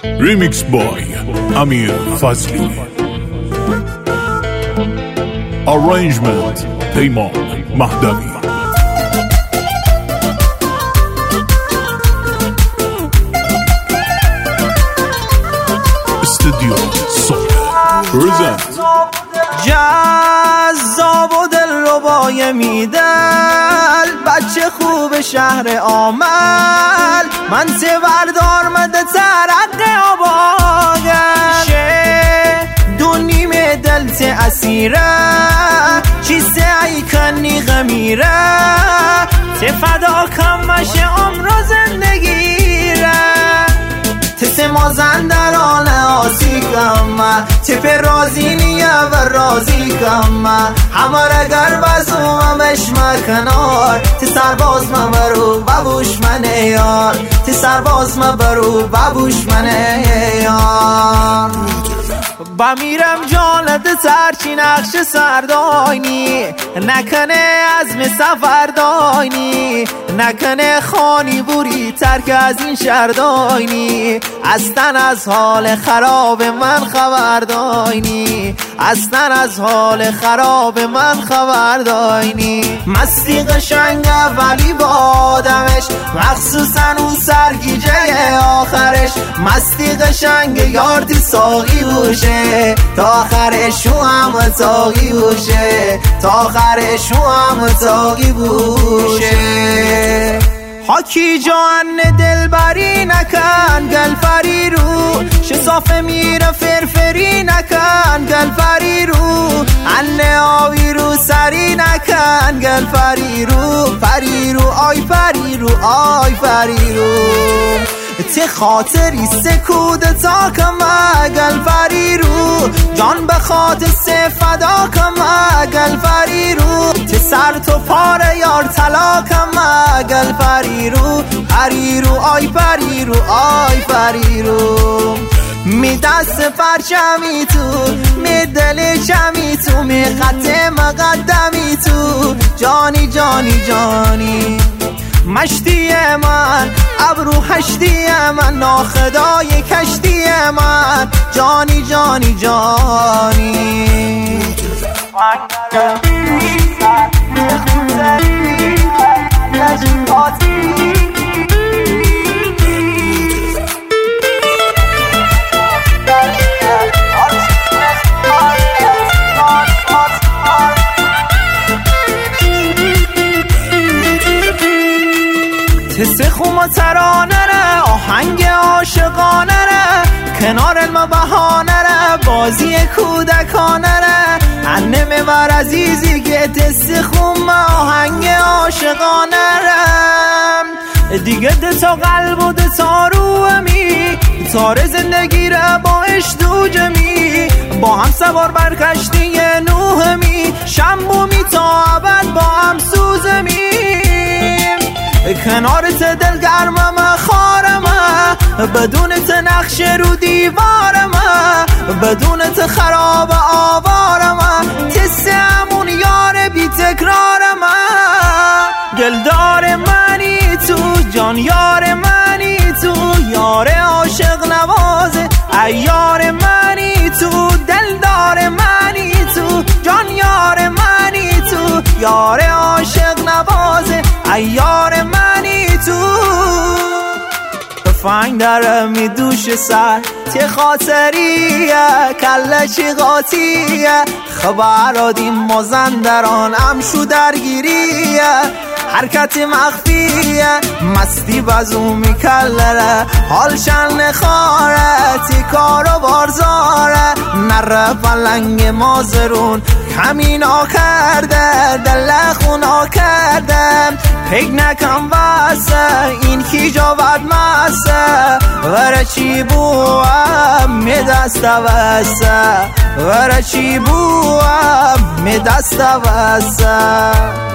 ریمیکس بای امیر فضلی، ارنجمنت پیمان مهدوی. استودیو صوت پرزنت. جذاب و دلربای میدل، بچه خوب شهر آمل، من بردار مده ترق آباگل شه دونیم دلت اسیره، چیسته ای کنی غمیره، فدا کم مشه عمر و زندگیره، تسه مازندران آسی کم، تپ رازی نیه و رازی کم، همار اگر بزوم بشم کنار، تی سرباز ما برو ببوش من یار، تی سرباز ما برو ببوش من یار. بمیرم جانت سرچی نقش سرداینی، نکنه عزم سفر داینی، نکنه خانی بوری ترک از این شرداینی، اصلا از حال خراب من خبر داینی، اصلا از حال خراب من خبر داینی. مستی قشنگه ولی با آدمش، مخصوصا اون سرگیجه آخرش، مستی قشنگه یارتی ساقی بوشه، تا آخرش هم تاقی بوشه، تا آخرش هم تاقی بوشه. حاکی جان دلبری نکن گل فری رو، شصافه میره فرفری نکن گل فری رو، انه آوی رو سری نکن گل فری رو، فری رو آی فری رو آی فری رو، تی خاطری سکود تا کم گل فری رو، جان به خاطر فدا کم گل فری رو، تی سر تو پاره یار طلا کم گل فری رو، فری رو آی فری رو آی فری رو. می دست پرچمی تو، می دل چمی تو، می خط مقدمی تو، جانی جانی جانی مشتی من، ابرو هشتی من، ناخدای کشتی من، جانی جانی جانی. تسه خوما ترانه ره، آهنگ عاشقانه ره، کنار علم بهانه ره، بازی کودکانه ره، انمه ور عزیزی که تسه خوما آهنگ عاشقانه ره، دیگه دتا قلب و دتا رومی، تار زندگی ره با اشتو جمی، با هم سوار بر کشتی نوهمی، شنبومی تا ابد با هم سوزمی، کنارت دلگرمم خارم، بدونت نقش رو دیوارم، بدونت خراب آوارم، تسمون یار بی تکرارم، دلدار منی تو، جان یار منی تو، یار عاشق نوازه ایار منی تو، دلدار منی تو، جان یار منی تو، یار عاشق نوازه ایار منی تو. تفنگ داره می دوش سر، تی خاطریه کله چی قاطیه، خبر آدیم مازندران امشو درگیریه، حرکت مخفیه مستی بزو میکلره، حال شن خاره تی کارو بارزاره، نره پلنگ مازرون کمینا کرده، دل خونا کرده، پیگ نکن واسه این کی جاود مسه، وره چی بوام می دست واسه، وره چی بوام می دست واسه.